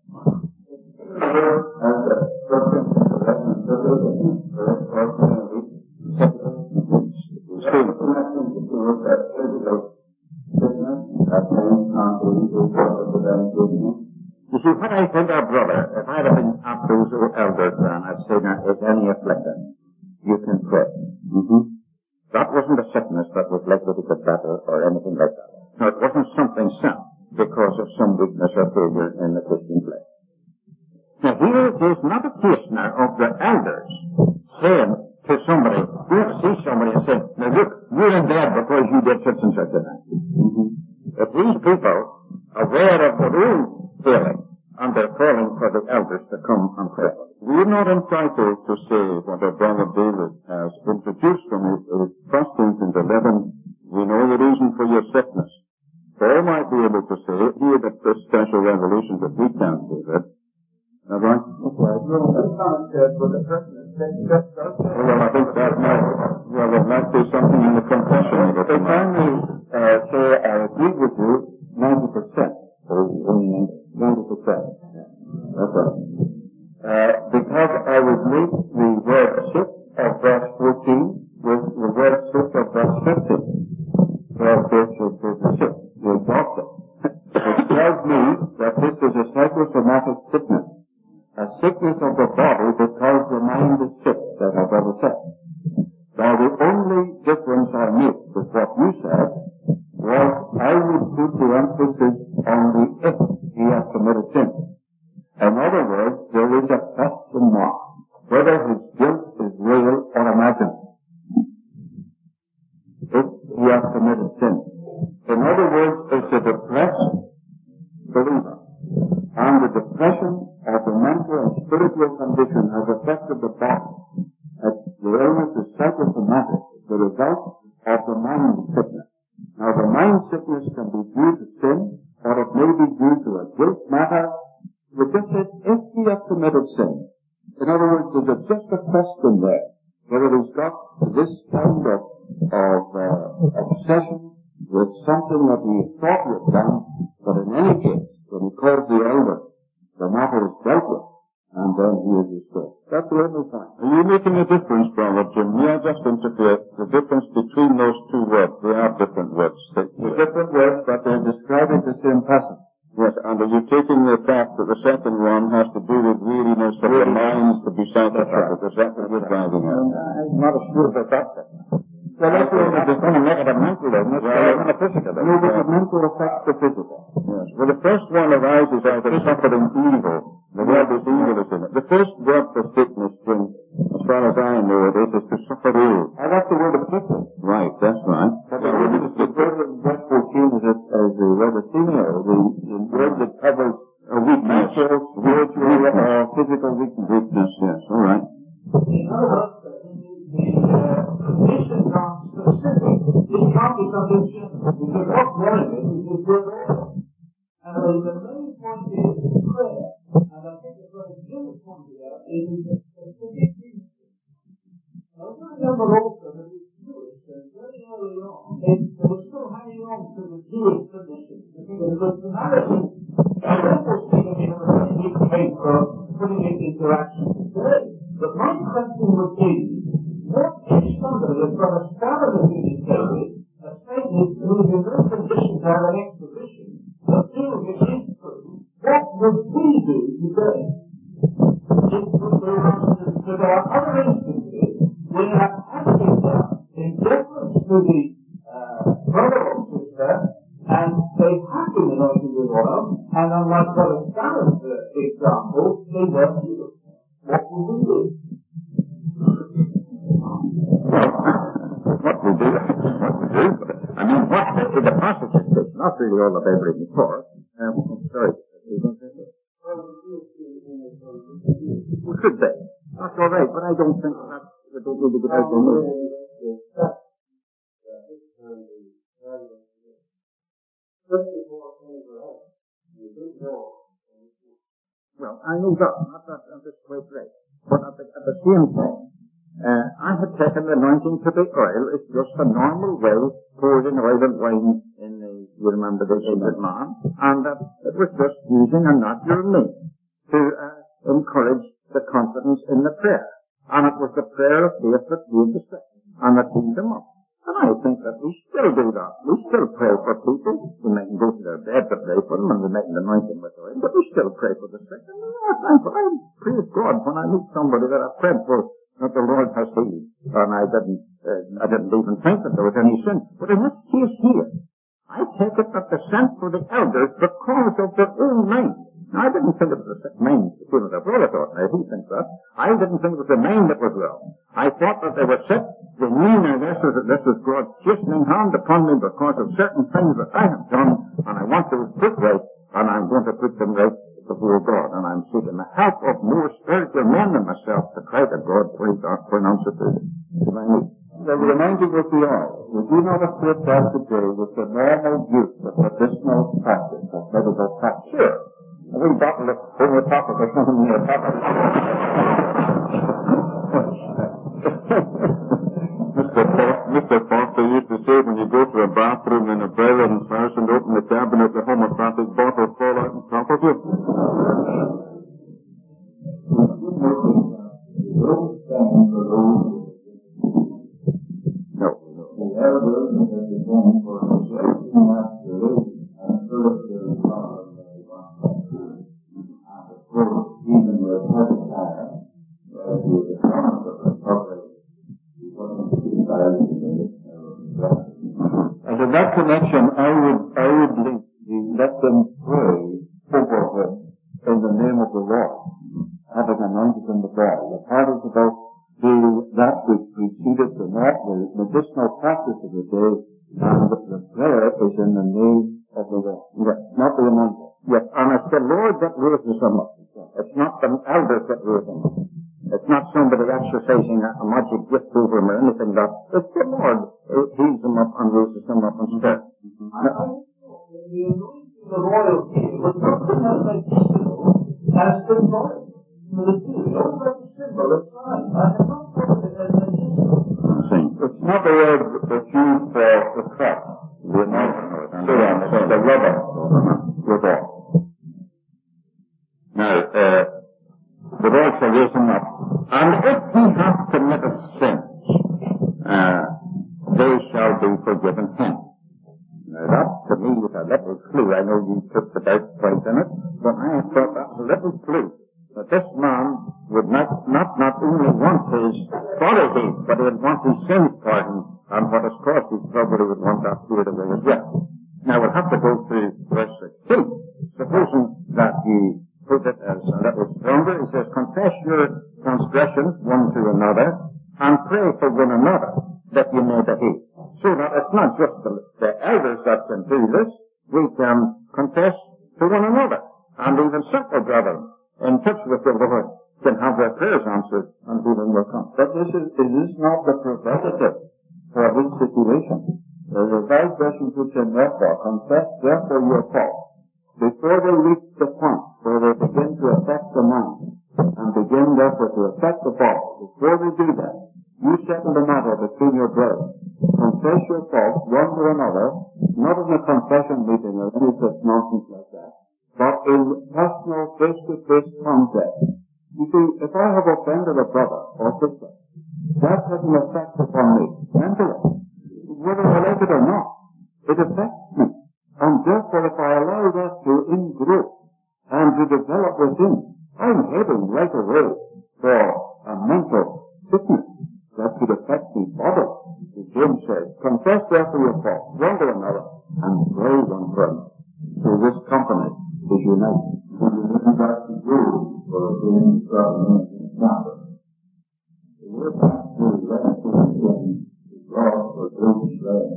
You see, what I think, our brother, if I'd have been up those elders then, I'd say that if any affliction, you can pray. Mm-hmm. That wasn't a sickness that was likely to get better or anything like that. No, it wasn't something sent because of some weakness or failure in the Christian flesh. Now here it is not a case now of the elders saying to somebody, you have to see somebody and say, now look, you're in bed because you did such and such a thing. Mm-hmm. If these people are aware of their own failing and they're calling for the elders to come and pray. We're not entitled to say what our brother David has introduced from his First Corinthians eleven. We know the reason for your sickness. Paul might be able to say it here that this special revelation that we can't give it. Is that right? That's right. Well, that's not said, but the person is saying that does say. Well, I think that might, well, there might be something in the confession of it. They finally uh, say, I agree with you ninety percent. Or only ninety percent. That's right. Uh, because I would meet the word sick of verse fourteen with the word sick of verse fifteen. Well, this is the sick, the exhausted. It tells me that this is a psychosomatic sickness. A sickness of the body because the mind is sick, that I've ever said. Now the only difference I make with what you said was I would put the emphasis on the if he has committed sin. In other words, there is a question mark whether his guilt is real or imagined. If he has committed sin. In other words, it's a depressed believer. And the depression of the mental and spiritual condition has affected the body. As the illness is psychosomatic, the result of the mind sickness. Now the mind sickness can be due to sin, or it may be due to a guilt matter. It just says, if he has committed sin. In other words, there's just a question there, whether he's got this kind of, of uh, obsession with something that he thought he had done, but in any case, when he calls the elder, the matter is dealt with, and then he is restored. That's the only point. Are you making a difference, Brother Jim? May I just interfere? The difference between those two words, they are different words. They're different words, but they're describing the same person. Yes, and are you taking the fact that the second one has to do with weariness of the mind to be sanctified? Is that what you're driving at? I'm not sure about that. Well, that's only just on a negative mental illness, well, not a physical illness. No, but going to affect the physical. Yes. Well, the first one arises out of suffering evil. The word is evil is in it. The first word for sickness, Jim, as far as I know it is, is to suffer ill. I got the word afflicted. Right, that's right. But the word is the word in verse fourteen is as, as the word athenia, the, the word that covers A weakness. mental, spiritual, or physical weakness. Weakness, yes, all right. In other words, the uh, conditions are specific. It can't be something general, because what's wrong with it is just good order. And the main point is prayer. And I think it's what Jim has pointed out, is the specific ministry. Now, I remember also that it's Jewish, and very early on, they, they were still hanging on to the Jewish tradition. Because the personality, and almost thinking it was a unique case for putting it into action today. But my question would be, what if somebody has got a scandalous indicated, a Satan who is in no condition to have an exposition, but feels it is true, what would we do today? If there are other instances where that has been done in deference to the uh, brother or sister, and they have been anointed with oil, and unlike Brother Stanley's uh, example, they weren't healed. What would we do? What we do, what we do, I mean, what the, the passage is not really all that I've written before. Um, I'm sorry, you don't think so? We could be. That's all right, but I don't think that we don't need to get out there. Well, I know that, not that, that's quite right. But at the, at the same time, uh, I had taken the anointing to the oil. It's just a normal way poured in oil and wine in the, you remember the aged man, and that it was just using a natural means to uh, encourage the confidence in the prayer. And it was the prayer of faith that gave the sick, and that healed them up. And I think that we still do that. We still pray for people. We mightn't go to their bed to pray for them, and we mightn't anoint them with oil, but we still pray for the sick. And I praise God when I meet somebody that I've prayed for, that the Lord has healed. And I didn't, uh, I didn't even think that there was any sin. But in this case here, I take it that they sent for the elders because of their own mind. Now, I didn't think it was the sick mind, the same as their brother thought. Now, he thinks that. I didn't think it was the mind that was wrong. I thought that they were sick. They knew now this was, that this was God's chastening hand upon me because of certain things that I have done, and I want to put right, and I'm going to put them right before God, and I'm seeking the help of more spiritual men than myself to cry to God for his pronounce it to me. The anointing with the oil, would you not equate that today with the normal use of medicinal practice, of medical practice? Sure. A wee bottle of homeopathic or something in your pocket. Mister Foster, Mister Foster used to say when you go to a bathroom in a brethren house and open the cabinet, the homeopathic bottle fall out on top of you. No. The elders have been for rejecting that religion and spiritual power that they want to do. And of course, even with Hezekiah, as he was a promise of recovery, he wasn't decided to make it. And in that connection, I would, I would leave, let them pray over him in the name of the Lord, having anointed him with oil. The part is about the, that which preceded the, the medicinal practice of the day, and the, the prayer is in the name of the Lord. Yes, not the anointing. Yes, and it's the Lord that raises him up. It's not the elders that raise him up. It's not somebody exercising a, a magic gift over him or anything like that. It's the Lord who heals him up and raises him up instead. Mm-hmm. Now, the anointing of oil here was not so much medicinal as symbolic. The two, all about the symbol of sign. I have not thought of it as medicinal. It's not the word that's used for the cross, the anointing, and so on. It's the rubber with all. Now, uh, the Lord shall raise him up, and if he hath committed sins, uh, they shall be forgiven him. Now that, to me, is a little clue. I know you took the doubt point in it, but I thought that was a little clue. That this man would not, not, not only want his body healed, but he would want his sins pardoned, and what has caused his trouble, he would want that cleared away as well. Now we'll have to go through verse sixteen. Supposing that you put it as a little stronger, it says, confess your transgressions one to another, and pray for one another, that you may be healed. So that it's not just the, the elders that can do this, we can confess to one another, and even simple brethren in touch with the Lord can have their prayers answered, and healing will come. But this is, it is not the preventative for this situation. The Revised Version puts in therefore, confess therefore your fault, before they reach the point where they begin to affect the mind, and begin therefore to affect the body. Before they do that, you settle the matter between your brothers. Confess your faults one to another, not in a confession meeting or any such nonsense like that, but in personal face-to-face contact. You see, if I have offended a brother or sister, that has an effect upon me mentally. Whether I like it or not, it affects me. And therefore, if I allow that to ingrow and to develop within, I'm heading right away for a mental sickness that could affect me bodily. As James says, confess therefore your faults one to another and pray one for another. So this company is united. We're back to Jude for being struggling in Sabbath. We're back to the last position. God for Job's land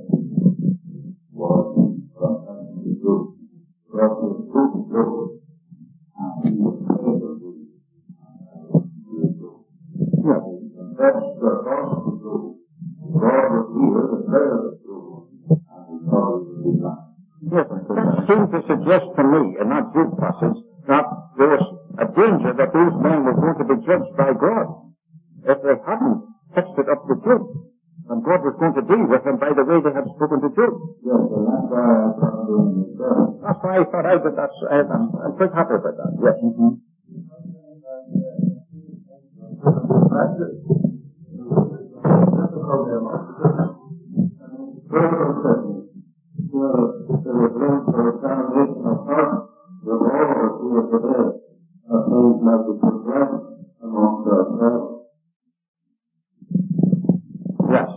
was sometimes the good. God was good to Job, and he was favorable to Job. Yes, and that's the gospel of Job. God was here to bear the Job, and he covered the land. Yes, that seems to suggest to me, in that Jude passage, that there was a danger that those men were going to be judged by God if they hadn't fixed it up to Job. And God was going to deal with them by the way they had spoken to Job. Yes, and that's why I thought doing the sermon. That's why I thought out that that's, uh, I'm, I'm quite happy about that. Yes. Mm-hmm. Yes.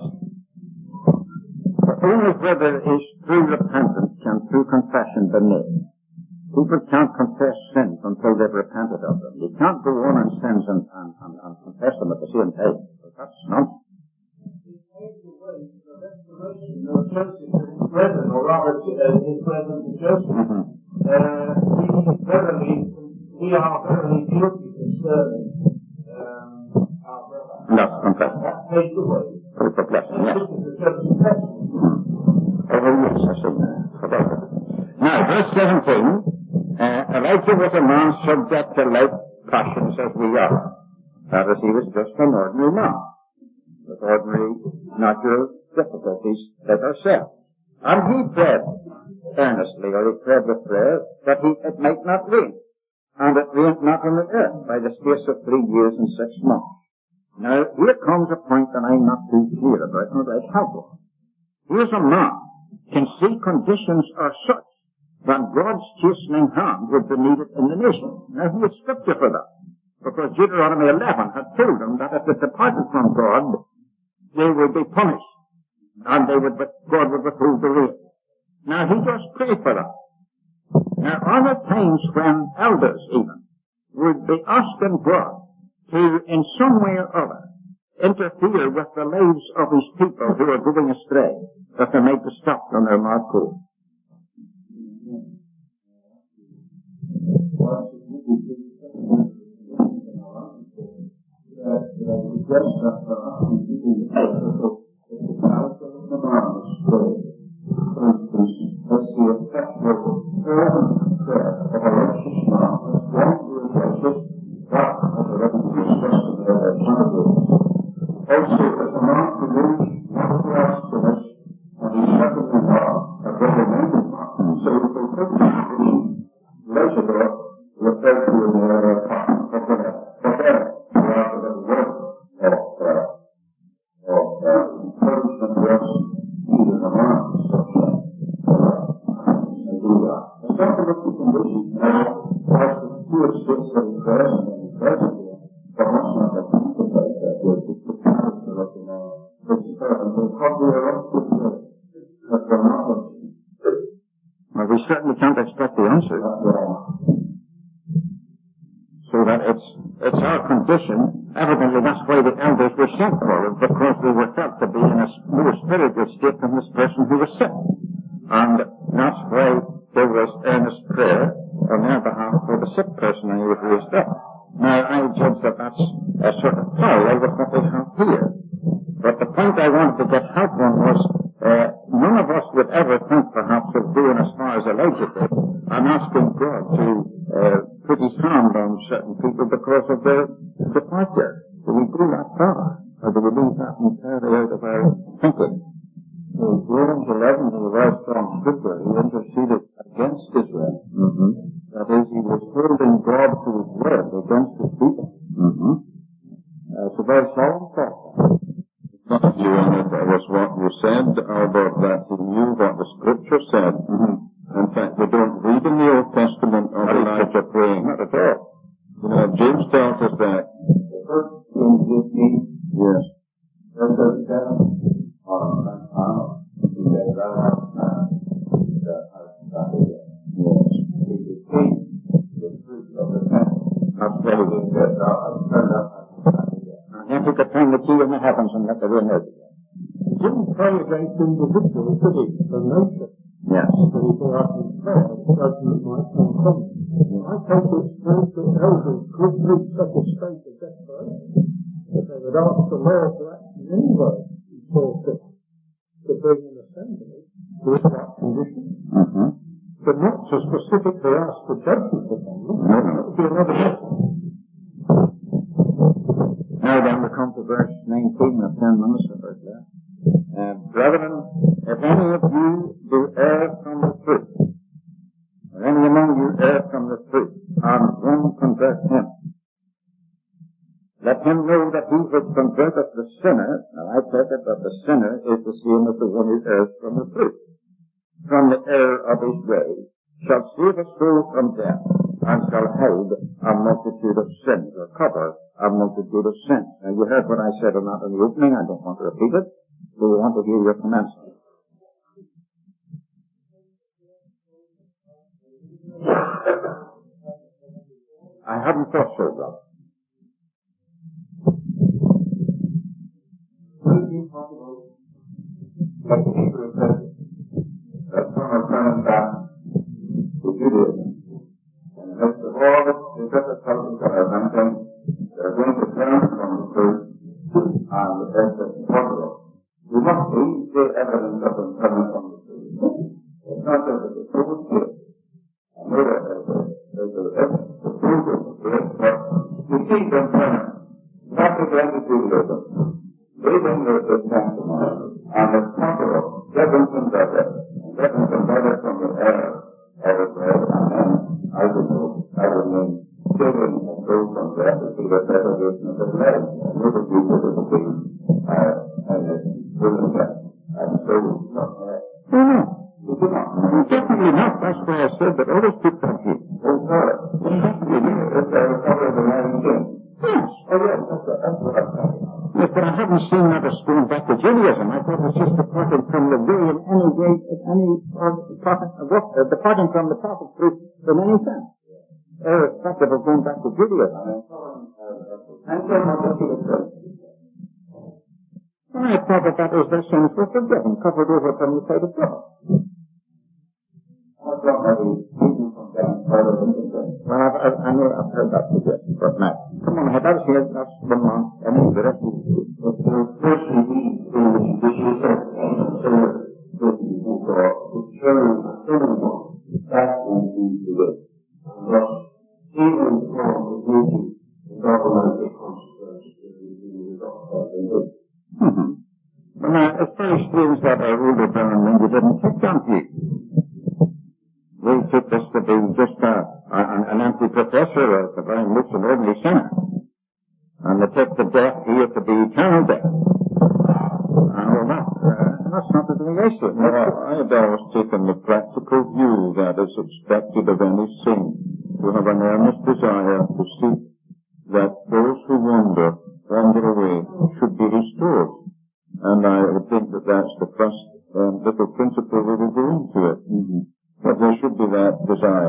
But only where there is true repentance can true confession be made. People can't confess sins until they've repented of them. You can't go on in sins and, and, and, and confess them at the same time. That's nonsense. Brethren, or rather his brethren to Joseph, Mm-hmm. uh, we verily, we are verily guilty concerning um, our brother. That's confession. That takes away. Proof of blessing, yes. This is the Joseph's testimony. Oh, yes, I see. Forgot that. Now, verse seventeen, uh, Elijah was a man subject to like passions as we are. That is, he was just an ordinary man, with ordinary natural difficulties like ourselves. And he prayed earnestly, or he prayed with prayer, that he, it might not rain. And it rained not on the earth by the space of three years and six months. Now, here comes a point that I'm not too clear about, and I'd help him. Here's a man can see conditions are such that God's chastening hand would be needed in the nation. Now, he had scripture for that, because Deuteronomy eleven had told them that if they departed from God, they would be punished, and they would, God would withhold the rain. Now, he just prayed for that. Now, are there times when elders even would be asking God to, in some way or other, interfere with the lives of his people who are going astray, that they might be stopped on their mad course? That's the effectual fervent prayer of a righteous man. That's one who is righteous. That has already been discussed in the alternative. Also, as a man who lives not to ask for this, and he's certainly not a very-minded man. So he fulfills the condition. Leisure referred to in the area of but then, but then, we have a little word of, uh, of, uh, encouragement to us, even a man, such a it's not about the condition. Now, as the pure states that he present and he present here, but that's not a emphasize that word. It's the character of the man. It's the and the probably a lot of good words that we're not going to. get the answer. So that it's, it's our condition. Evidently that's why the elders were sent for it, because they were felt to be in a more spiritual state than this person who was sick. And that's why there was earnest prayer on their behalf for the sick person and he was raised up. Now, I judge that that's a sort of parallel with what they have here. But the point I wanted to get help on was, uh, none of us would ever think perhaps of doing as far as Elijah did and asking God to uh, put his hand on certain people because of their departure. Do we go that far? Or do we leave that entirely out of our thinking? Well, Romans eleven is a very strong scripture. He interceded against Israel. Mm-hmm. That is, he was holding God to his word against his people. Mm-hmm. Uh, it's a very solemn thought. Not you on it, it was what you said, Albert, that he knew what the scripture said. Mm-hmm. In fact, we don't read in the Old Testament of Elijah praying. Not at all. You know, James tells us that. First Kings fifteen, Yes. verse thirty-seven, on Arnold, he says, "Thou art not the house of Israel." Yes. He became the fruit of the temple. That's very He said, "Thou hast turned up as the house of Israel." And then he could turn the key in the heavens and let the rain out again. He didn't pray against individuals, did he? The nation. Yes. But he brought up in prayer, the judgment might come from him. I think that spiritual elders could reach such a state of desperation that they would ask the Lord to act in any way he saw fit to bring an assembly with that condition. Mm-hmm. But not to specifically ask for judgment upon them. No, no. That would be another matter. Now then, we come to verse nineteen of ten minutes of verse there. Uh, brethren, if any of you do err from the truth, or any among you err from the truth, and one convert him, let him know that he which converteth the sinner, now I take it that the sinner is the same as the one who errs from the truth, from the error of his way, shall save a soul from death, and shall hide a multitude of sins, or cover a multitude of sins. Now you heard what I said on that in the opening, I don't want to repeat it. Do we want to hear your comments? I hadn't thought so, brother. Would it be possible, like the Hebrew says, that some are turning back to Judaism? In the midst of all the difficulties that are mentioned, they're going to turn from the truth and the best that's possible. We must see the evidence of them coming from the truth. It's not just that the truth is. I know that there's a, there's a evidence, the truth is the truth, but you see them turning. Not to go into Judaism. Leaving the, the sanctimony and the conqueror, get them converted, and get them converted from the error of the bread, and then, I would know, I would mean, saving a soul from death to the preservation of the life. And we would be able to be, uh, and the living death, and so not there. Oh, no. We do not. Definitely not. That's why I said that others took that view. Oh, sorry. Definitely not. If they recover the man's sin. Yes. Oh, yes, that's what, that's what I'm talking about. Yes, but I haven't seen that as going back to Judaism. I thought it was just departing from the way in any way, in any, or departing, uh, departing from the prophet's truth in any sense. Irrespective of going back to Judaism. And so what does he say? Well, I thought that that was their sins were forgiven, covered over from the sight of God. That's not how we people from down further than the thing. Well, I've, I've, I know I've heard that suggestion, but now, come on, I that's here, that's one man, and then the rest of you. But there's personally these things which you said, and consider that people got to turn anyone back into the way. And thus, even from the duty, the government of consequence is the result of the good. Mm-hmm. Well, now, it's very strange that our older Baron Lindy didn't take that view. They took this to be just a, a, an, an empty professor, or at the very most an ordinary sinner. And they took the death here to be eternal death. And all that. Uh, that's not the issue. No, I had always taken the practical view that is expected of any saint to have an earnest desire to seek that those who wander, wander away, should be restored. And I would think that that's the first um, little principle we will go into it. Mm-hmm. That there should be that desire.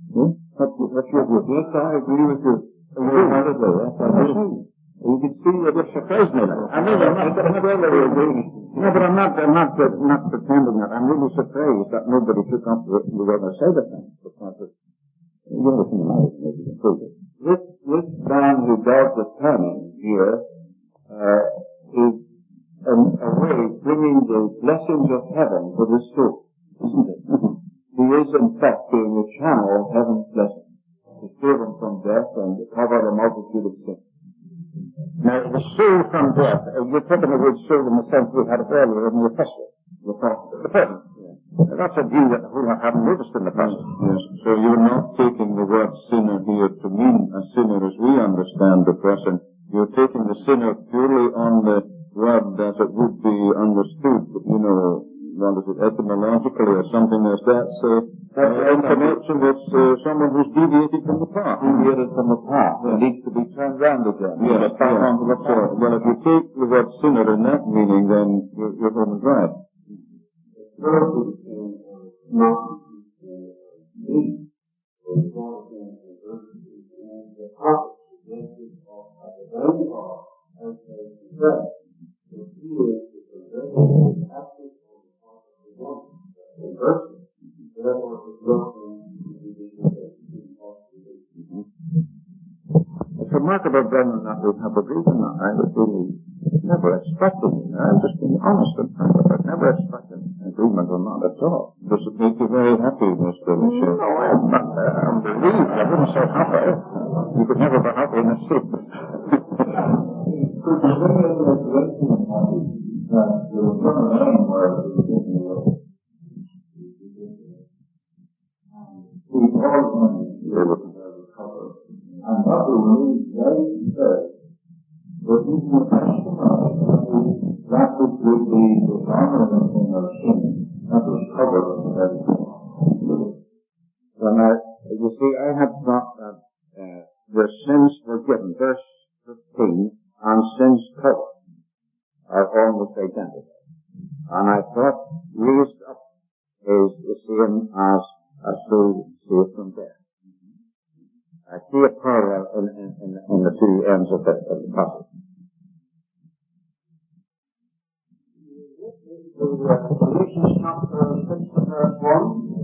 Hmm? What, what's your view? Yes, I agree with you. Wholeheartedly, yes, I do. You can see that it surprised me. Like. I mean, I'm not, I'm not really agreeing. No, but I'm not, I'm not, uh, not pretending that. I'm really surprised that nobody took up the, the other side of things. Because it, you know, it's in the mind, maybe included. This, this man who does the penning here, uh, is in a way bringing the blessings of heaven to the soul, isn't it? He is in fact being the channel of heaven's blessing, to save him from death and to cover a multitude of sins. Now, the soul from death, uh, you're taking the word soul in the sense we had it earlier in the epistle. The person. The person. Yeah. That's a view that we haven't noticed in the past. Yes. So you're not taking the word sinner here to mean a sinner as we understand the person. You're taking the sinner purely on the word as it would be understood, you know, what is it, etymologically or something as that's uh, uh, in connection with uh, someone who's deviated from the path. Deviated from the path. It needs to be turned round again. Yes, yes. So, well, if you take the word sinner in that meaning, then you're, you're going to right. It's remarkable, Brendan, that we have agreed on that. I was really never expecting it. I'm just being honest and frank, but never expected agreement on that at all. Does it make you very happy, Mister Michel? No, I'm not. Uh, I'm relieved. I wouldn't say happy. You could never be happy in a sickness. And what we need very first was even the question of that which would be the dominant thing of sin, that was covered in the very Well, now, you see, I had thought that uh, the sins forgiven, verse fifteen, and sins covered are almost identical. And I thought raised up is the same as a soul saved from death. I see a parallel in, in, in, in the two ends of the, of the passage. Galatians chapter six, verse one.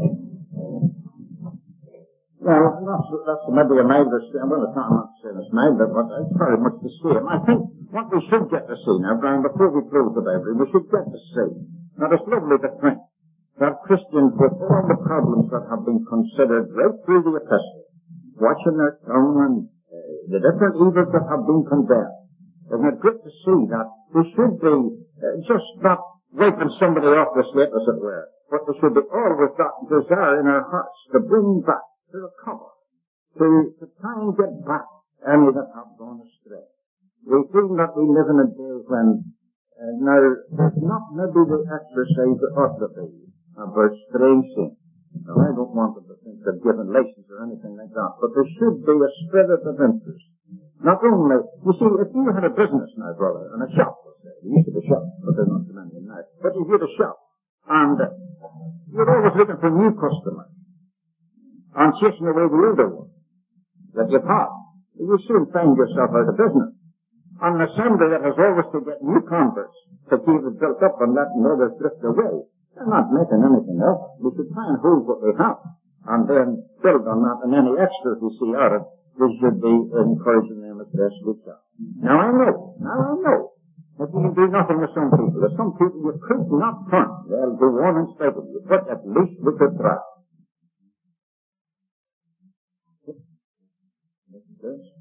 Well, that's, that's maybe a milder statement. Well, it's not, I'm not saying it's milder, but it's very much the same. I think what we should get to see now, Brian, before we close the Bible, we should get to see, now it's lovely to think that Christians, with all the problems that have been considered right through the epistle, watching their tongue and uh, the different evils that have been condemned, isn't it good to see that we should be uh, just not wiping somebody off the slate, as it were, but there should be always that desire in our hearts to bring back, to recover, to, to try and get back any that have gone astray. We feel that we live in a day when uh, now there's not maybe the exercise that ought to be about straying sin. Now, I don't want them to think they're given license or anything like that, but there should be a spirit of interest. Not only, you see, if you had a business now, brother, and a shop, let's say, you used to be a shop, but they're not so many now, but you had a shop, and uh, you're always looking for new customers, and chasing away the older ones that you've had, you soon find yourself out of business. And an assembly that has always to get new converts to keep it built up and letting others drift away, they're not making anything of it. We should try and hold what we have, and then build on that, and any extras we see out of it, we should be encouraging them as best we can. Now I know, now I know, that you can do nothing with some people. There's some people you could not turn. They'll go on in spite of you, but at least we could try. Yes.